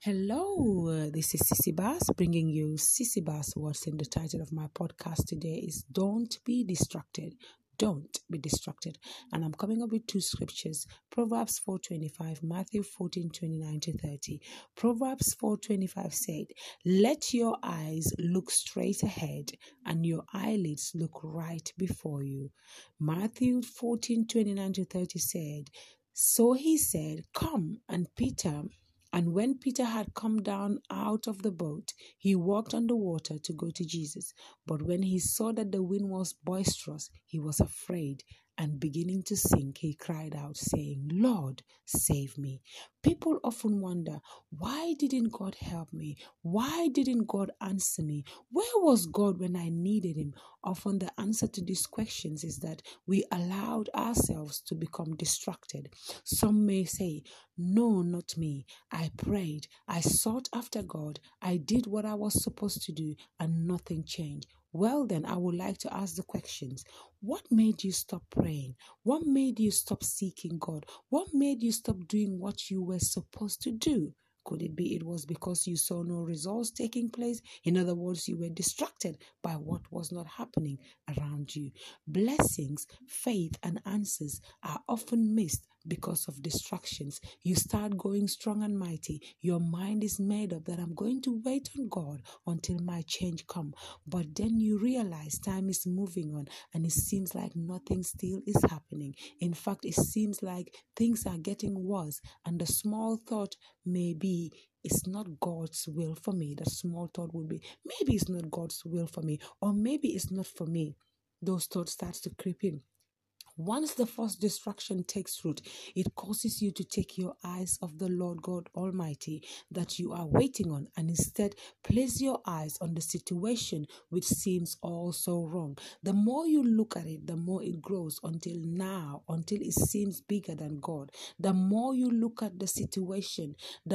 Hello, this is Sissy Bass bringing you Sissy Bass Words, and the title of my podcast today is Don't Be Distracted. Don't be distracted. And I'm coming up with two scriptures, Proverbs 4:25, Matthew 14:29-30. Proverbs 4:25 said, "Let your eyes look straight ahead and your eyelids look right before you." Matthew 14:29-30 said, "So he said, 'Come,' and when Peter had come down out of the boat, he walked on the water to go to Jesus. But when he saw that the wind was boisterous, he was afraid, and beginning to sink, he cried out, saying, 'Lord, save me.'" People often wonder, why didn't God help me? Why didn't God answer me? Where was God when I needed him? Often the answer to these questions is that we allowed ourselves to become distracted. Some may say, "No, not me. I prayed, I sought after God, I did what I was supposed to do, and nothing changed." Well, then, I would like to ask the questions. What made you stop praying? What made you stop seeking God? What made you stop doing what you were supposed to do? Could it be it was because you saw no results taking place? In other words, you were distracted by what was not happening around you. Blessings, faith, and answers are often missed because of distractions. You start going strong and mighty. Your mind is made up that I'm going to wait on God until my change comes. But then you realize time is moving on and it seems like nothing still is happening. In fact, it seems like things are getting worse, and the small thought may be, "It's not God's will for me." The small thought would be, maybe it's not God's will for me, or maybe it's not for me. Those thoughts start to creep in. Once the first distraction takes root, it causes you to take your eyes off the Lord God Almighty that you are waiting on, and instead place your eyes on the situation which seems all so wrong. The more you look at it, the more it grows until it seems bigger than God. The more you look at the situation,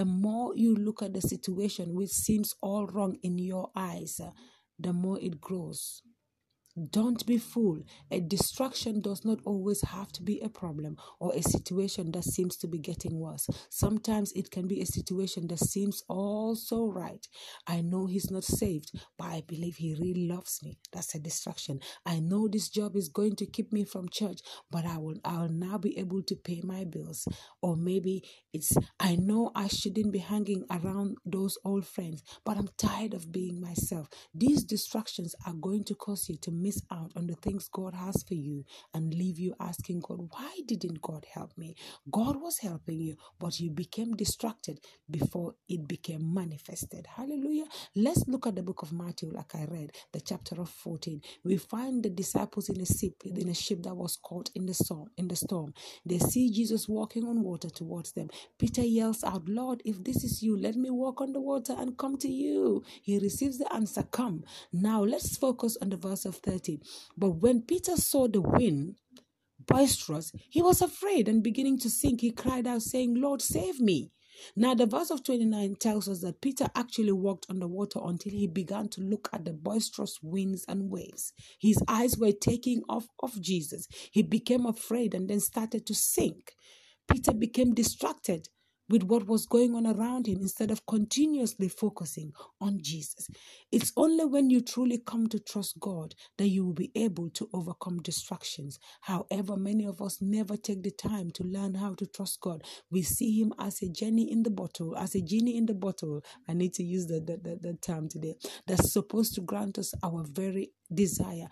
which seems all wrong in your eyes, the more it grows. Don't be fooled. A distraction does not always have to be a problem or a situation that seems to be getting worse. Sometimes it can be a situation that seems all so right. I know he's not saved, but I believe he really loves me. That's a distraction. I know this job is going to keep me from church, but I'll now be able to pay my bills. Or maybe I know I shouldn't be hanging around those old friends, but I'm tired of being myself. These distractions are going to cause you to miss out on the things God has for you and leave you asking God, why didn't God help me? God was helping you, but you became distracted before it became manifested. Hallelujah. Let's look at the book of Matthew, like I read, the chapter of 14. We find the disciples in a ship that was caught in the storm. They see Jesus walking on water towards them. Peter yells out, "Lord, if this is you, let me walk on the water and come to you." He receives the answer, "Come." Now let's focus on the verse of 30. But when Peter saw the wind boisterous, he was afraid, and beginning to sink, he cried out, saying, "Lord, save me." Now the verse of 29 tells us that Peter actually walked on the water until he began to look at the boisterous winds and waves. His eyes were taking off of Jesus. He became afraid and then started to sink. Peter became distracted with what was going on around him instead of continuously focusing on Jesus. It's only when you truly come to trust God that you will be able to overcome distractions. However, many of us never take the time to learn how to trust God. We see him as a genie in the bottle. I need to use the term today. That's supposed to grant us our every desire.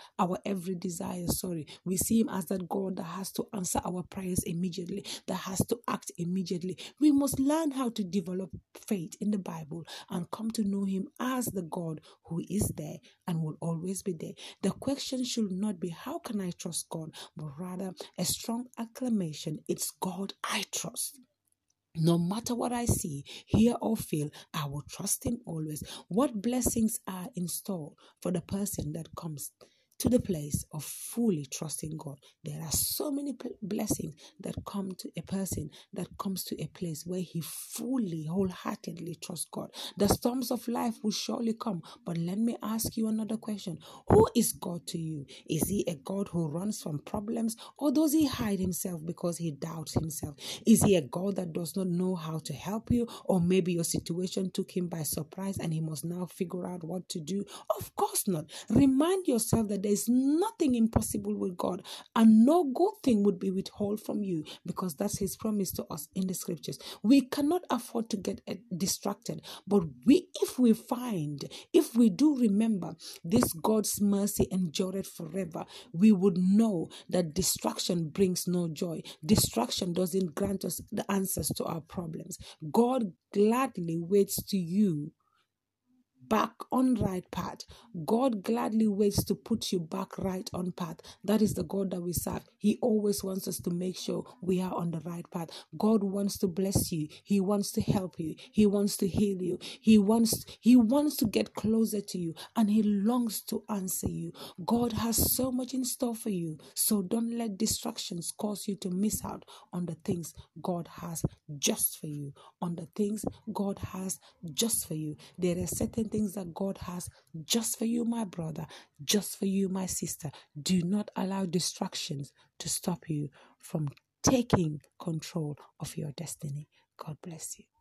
We see him as that God that has to answer our prayers immediately, that has to act immediately. We must learn how to develop faith in the Bible and come to know him as the God who is there and will always be there. The question should not be, how can I trust God? But rather a strong acclamation. It's God I trust. No matter what I see, hear, or feel, I will trust him always. What blessings are in store for the person that comes to the place of fully trusting God. There are so many blessings that come to a person that comes to a place where he fully, wholeheartedly trusts God. The storms of life will surely come, but let me ask you another question. Who is God to you? Is he a God who runs from problems, or does he hide himself because he doubts himself? Is he a God that does not know how to help you, or maybe your situation took him by surprise and he must now figure out what to do? Of course not. Remind yourself that there is nothing impossible with God, and no good thing would be withheld from you, because that's his promise to us in the scriptures. We cannot afford to get distracted, but if we do remember this God's mercy endureth forever, we would know that distraction brings no joy. Distraction doesn't grant us the answers to our problems. God gladly waits to you back on right path. God gladly waits to put you back right on path. That is the God that we serve. He always wants us to make sure we are on the right path. God wants to bless you. He wants to help you. He wants to heal you. He wants to get closer to you, and he longs to answer you. God has so much in store for you. So don't let distractions cause you to miss out on the things God has just for you. On the things God has just for you. There are certain things that God has just for you, my brother, just for you, my sister. Do not allow distractions to stop you from taking control of your destiny. God bless you.